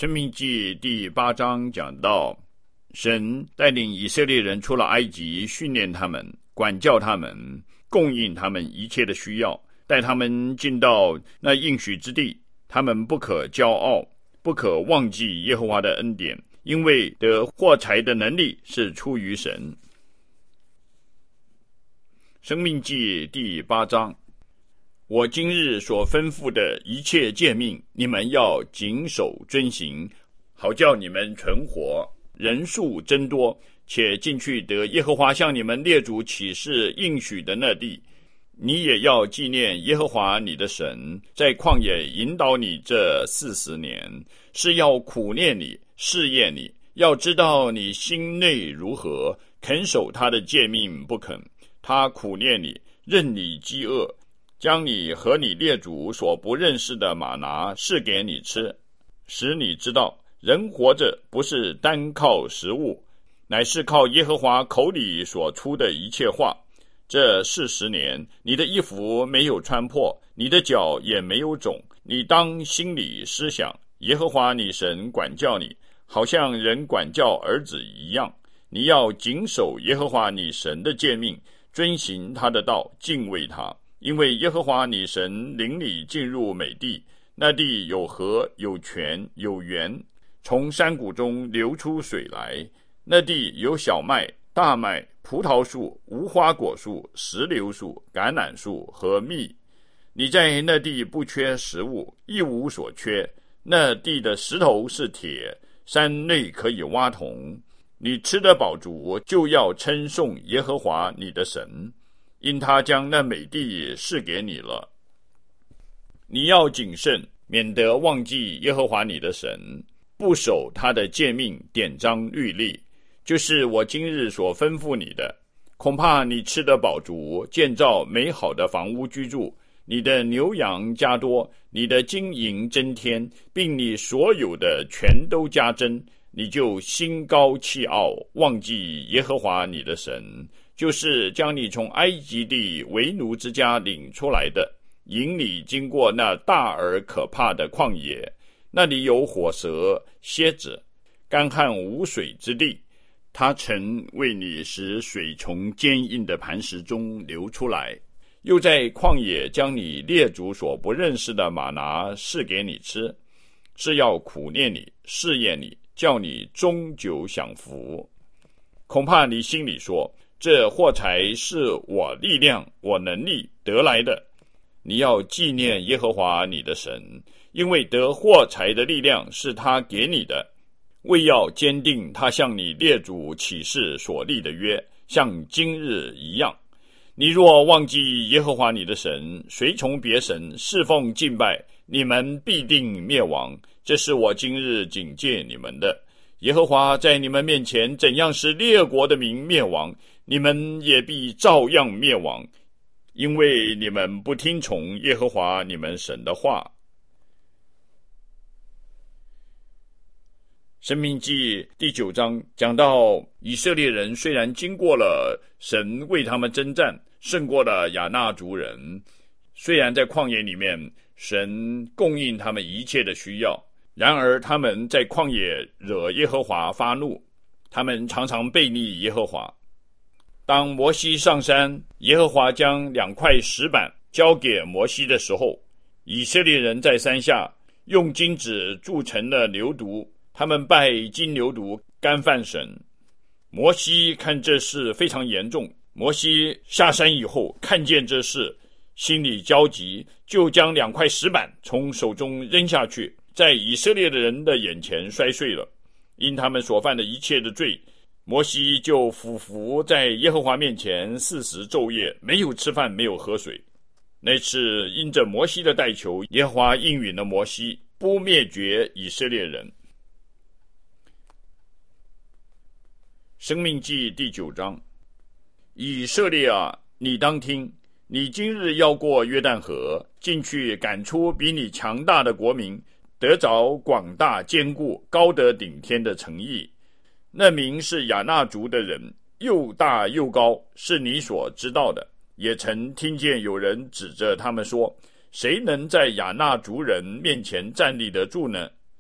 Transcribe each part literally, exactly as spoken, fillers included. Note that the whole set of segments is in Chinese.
申命记第八章讲到，神带领以色列人出了埃及，训练他们，管教他们，供应他们一切的需要，带他们进到那应许之地。他们不可骄傲，不可忘记耶和华的恩典，因为得获财的能力是出于神。申命记第八章，我今日所吩咐的一切诫命，你们要谨守遵行，好叫你们存活，人数增多，且进去得耶和华向你们列祖起誓应许的那地。你也要纪念耶和华你的神，在旷野引导你这四十年，是要苦练你，试验你，要知道你心内如何，肯守他的诫命不肯。他苦练你，任你饥饿，将你和你列祖所不认识的玛拿赐给你吃，使你知道人活着不是单靠食物，乃是靠耶和华口里所出的一切话。这四十年，你的衣服没有穿破，你的脚也没有肿。你当心里思想，耶和华你神管教你，好像人管教儿子一样。你要谨守耶和华你神的诫命，遵行他的道，敬畏他。因为耶和华你神领你进入美地，那地有河，有泉，有源，从山谷中流出水来。那地有小麦、大麦、葡萄树、无花果树、石榴树、橄榄树和蜜。你在那地不缺食物，一无所缺。那地的石头是铁，山内可以挖铜。你吃得饱足，就要称颂耶和华你的神，因他将那美地赐给你了。你要谨慎，免得忘记耶和华你的神，不守他的诫命、典章、律例，就是我今日所吩咐你的。恐怕你吃得饱足，建造美好的房屋居住，你的牛羊加多，你的金银增添，并你所有的全都加增，你就心高气傲，忘记耶和华你的神，就是将你从埃及地为奴之家领出来的，引你经过那大而可怕的旷野，那里有火蛇、蝎子，干旱无水之地。他曾为你使水从坚硬的磐石中流出来，又在旷野将你列祖所不认识的玛拿赐给你吃，是要苦练你，试验你，叫你终久享福。恐怕你心里说，这货财是我力量、我能力得来的。你要纪念耶和华你的神，因为得货财的力量是他给你的，为要坚定他向你列祖起誓所立的约，像今日一样。你若忘记耶和华你的神，随从别神侍奉敬拜，你们必定灭亡。这是我今日警戒你们的。耶和华在你们面前怎样使列国的民灭亡，你们也必照样灭亡，因为你们不听从耶和华你们神的话。申命记第九章讲到，以色列人虽然经过了神为他们征战，胜过了亚衲族人，虽然在旷野里面神供应他们一切的需要，然而他们在旷野惹耶和华发怒，他们常常背逆耶和华。当摩西上山，耶和华将两块石板交给摩西的时候，以色列人在山下用金子铸成了牛犊，他们拜金牛犊干犯神。摩西看这事非常严重，摩西下山以后看见这事，心里焦急，就将两块石板从手中扔下去，在以色列的人的眼前摔碎了。因他们所犯的一切的罪，摩西就俯伏在耶和华面前四十昼夜，没有吃饭，没有喝水。那次因着摩西的代求，耶和华应允了摩西，不灭绝以色列人。申命记第九章，以色列啊，你当听，你今日要过约旦河，进去赶出比你强大的国民，得着广大坚固高得顶天的城邑。那民是亚衲族的人，又大又高，是你所知道的。也曾听见有人指着他们说，谁能在亚衲族人面前站立得住呢？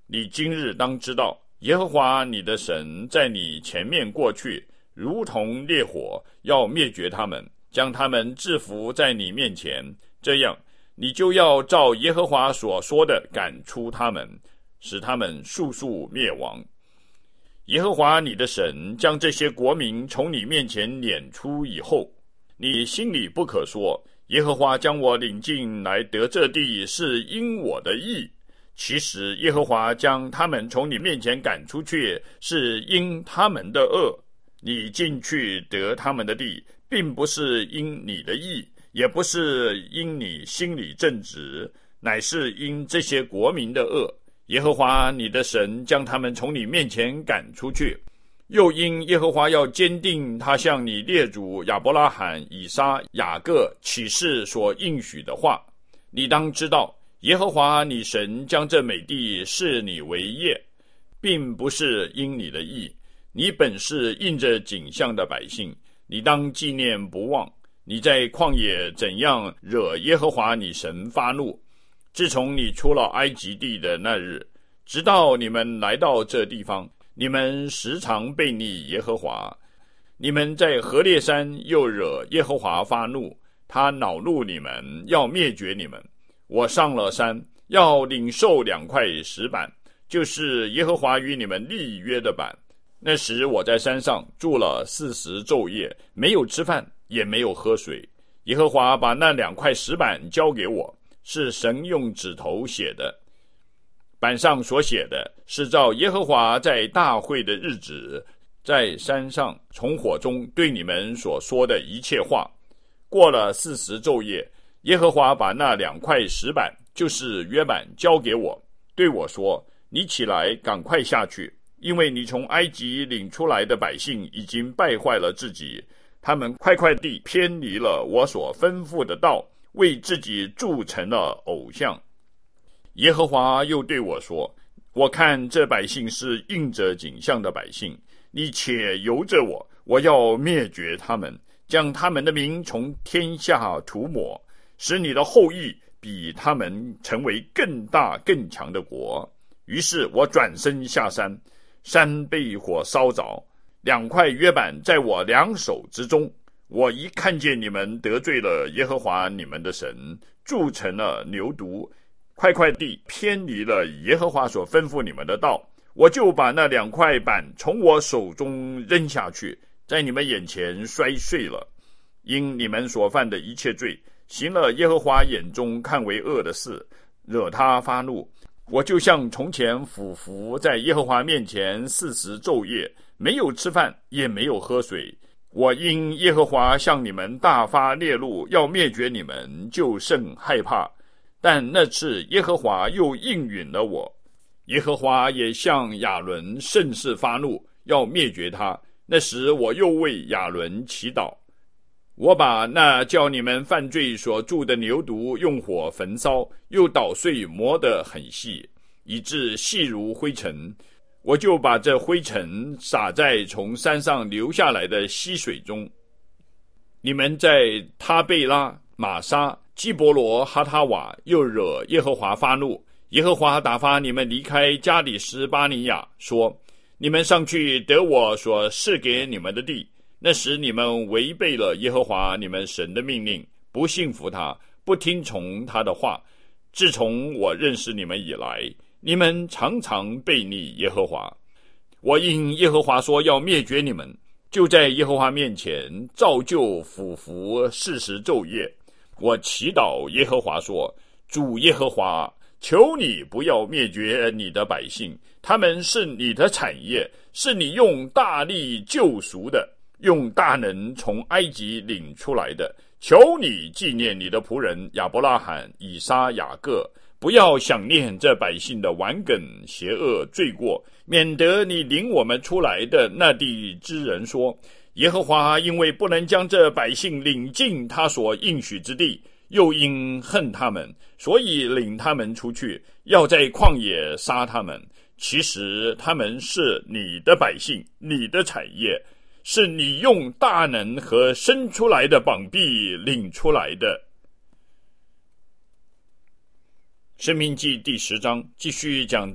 你今日当知道，耶和华你的神在你前面过去，如同烈火，要灭绝他们，将他们制服在你面前。这样，你就要照耶和华所说的赶出他们，使他们速速灭亡。耶和华你的神将这些国民从你面前撵出以后，你心里不可说，耶和华将我领进来得这地是因我的义。其实耶和华将他们从你面前赶出去，是因他们的恶。你进去得他们的地，并不是因你的义，也不是因你心里正直，乃是因这些国民的恶。耶和华你的神将他们从你面前赶出去，又因耶和华要坚定他向你列祖亚伯拉罕、以撒、雅各起誓所应许的话。你当知道，耶和华你神将这美地视你为业，并不是因你的义。你本是印着景象的百姓，你当纪念不忘你在旷野怎样惹耶和华你神发怒。自从你出了埃及地的那日，直到你们来到这地方，你们时常悖逆耶和华。你们在何烈山又惹耶和华发怒，他恼怒你们，要灭绝你们。我上了山，要领受两块石板，就是耶和华与你们立约的板。那时我在山上住了四十昼夜，没有吃饭，也没有喝水。耶和华把那两块石板交给我，是神用指头写的。板上所写的是照耶和华在大会的日子，在山上从火中对你们所说的一切话。过了四十昼夜，耶和华把那两块石板，就是约板，交给我，对我说：你起来，赶快下去，因为你从埃及领出来的百姓已经败坏了自己，他们快快地偏离了我所吩咐的道，为自己铸成了偶像。耶和华又对我说：我看这百姓是印着景象的百姓，你且由着我，我要灭绝他们，将他们的名从天下涂抹，使你的后裔比他们成为更大更强的国。于是我转身下山，山被火烧着，两块约板在我两手之中。我一看见你们得罪了耶和华你们的神，铸成了牛犊，快快地偏离了耶和华所吩咐你们的道，我就把那两块板从我手中扔下去，在你们眼前摔碎了。因你们所犯的一切罪，行了耶和华眼中看为恶的事，惹他发怒，我就像从前俯伏在耶和华面前四十昼夜，没有吃饭，也没有喝水。我因耶和华向你们大发烈怒，要灭绝你们，就甚害怕。但那次耶和华又应允了我。耶和华也向亚伦甚是发怒，要灭绝他。那时我又为亚伦祈祷。我把那叫你们犯罪所铸的牛犊用火焚烧，又捣碎磨得很细，以致细如灰尘。我就把这灰尘撒在从山上流下来的溪水中。你们在他贝拉、玛沙、基伯罗、哈他瓦又惹耶和华发怒。耶和华打发你们离开加里斯巴尼亚，说：你们上去得我所赐给你们的地。那时你们违背了耶和华你们神的命令，不信服他，不听从他的话。自从我认识你们以来，你们常常悖逆耶和华。我因耶和华说要灭绝你们，就在耶和华面前照旧俯伏四十昼夜。我祈祷耶和华说：主耶和华，求你不要灭绝你的百姓，他们是你的产业，是你用大力救赎的，用大能从埃及领出来的。求你纪念你的仆人亚伯拉罕、以撒、雅各，不要想念这百姓的顽梗邪恶罪过，免得你领我们出来的那地之人说：耶和华因为不能将这百姓领进他所应许之地，又因恨他们，所以领他们出去，要在旷野杀他们。其实他们是你的百姓，你的产业，是你用大能和伸出来的膀臂领出来的。申命记第十章继续讲到，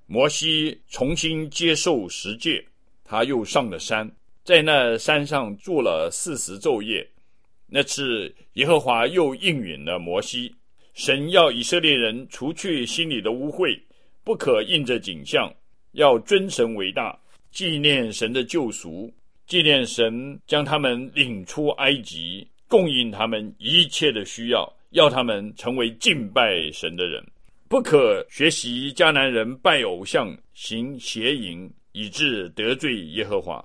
摩西重新接受十诫，他又上了山，在那山上住了四十昼夜。那次耶和华又应允了摩西，神要以色列人除去心里的污秽，不可印着景象，要尊神为大，纪念神的救赎，纪念神将他们领出埃及，供应他们一切的需要，要他们成为敬拜神的人。不可学习迦南人拜偶像，行邪淫，以致得罪耶和华。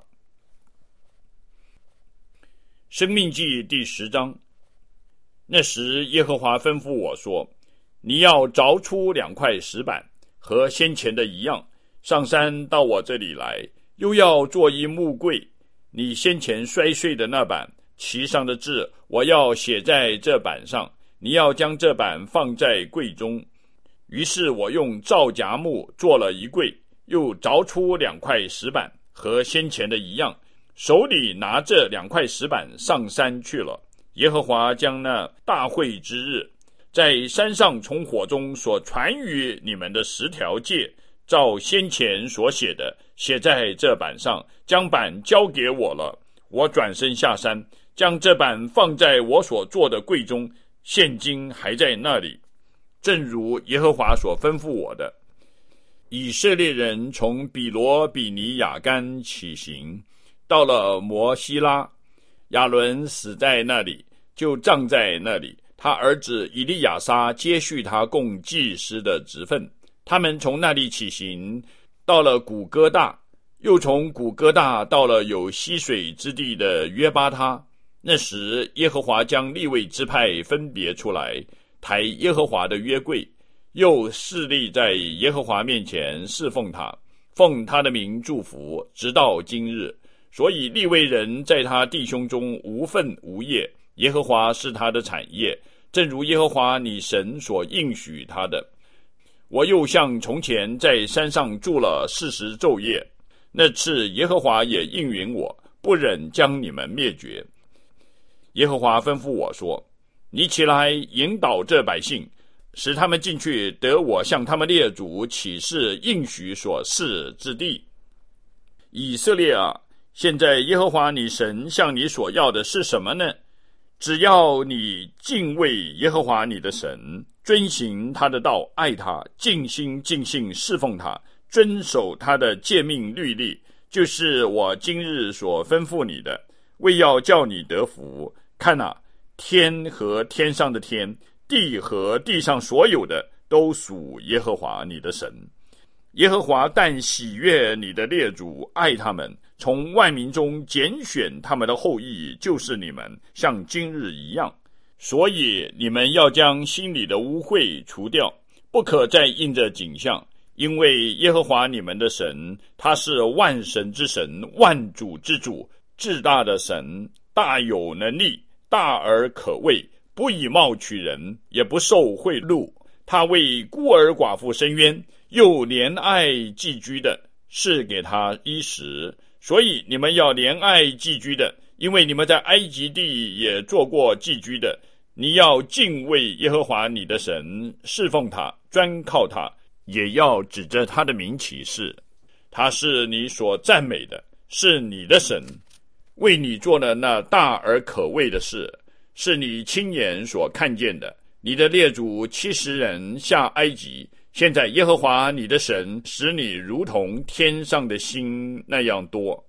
申命记第十章。那时耶和华吩咐我说，你要凿出两块石板，和先前的一样，上山到我这里来，又要做一木柜，你先前摔碎的那板，其上的字我要写在这板上，你要将这板放在柜中。于是我用皂荚木做了一柜，又凿出两块石板，和先前的一样，手里拿着两块石板上山去了。耶和华将那大会之日，在山上从火中所传于你们的十条诫，照先前所写的，写在这板上，将板交给我了。我转身下山，将这板放在我所做的柜中，现今还在那里，正如耶和华所吩咐我的。以色列人从比罗比尼亚干起行，到了摩西拉，亚伦死在那里，就葬在那里。他儿子以利亚撒接续他供祭司的职分。他们从那里起行，到了古哥大，又从古哥大到了有溪水之地的约巴他。那时耶和华将利未支派分别出来，抬耶和华的约柜，又侍立在耶和华面前侍奉他，奉他的名祝福，直到今日。所以利未人在他弟兄中无分无业，耶和华是他的产业，正如耶和华你神所应许他的。我又像从前在山上住了四十昼夜，那次耶和华也应允我，不忍将你们灭绝。耶和华吩咐我说，你起来引导这百姓，使他们进去得我向他们列祖起誓应许所示之地。以色列啊，现在耶和华你神向你所要的是什么呢？只要你敬畏耶和华你的神，遵行他的道，爱他，尽心尽性侍奉他，遵守他的诫命律例，就是我今日所吩咐你的，为要叫你得福。看啊，天和天上的天，地和地上所有的，都属耶和华你的神。耶和华但喜悦你的列祖，爱他们，从万民中拣选他们的后裔，就是你们，像今日一样。所以你们要将心里的污秽除掉，不可再印着景象，因为耶和华你们的神，他是万神之神，万主之主，至大的神，大有能力，大而可畏，不以貌取人，也不受贿赂。他为孤儿寡妇伸冤，又怜爱寄居的，是给他衣食。所以你们要怜爱寄居的，因为你们在埃及地也做过寄居的。你要敬畏耶和华你的神，侍奉他，专靠他，也要指着他的名起誓。他是你所赞美的，是你的神，为你做了那大而可畏的事，是你亲眼所看见的。你的列祖七十人下埃及，现在耶和华你的神使你如同天上的星那样多。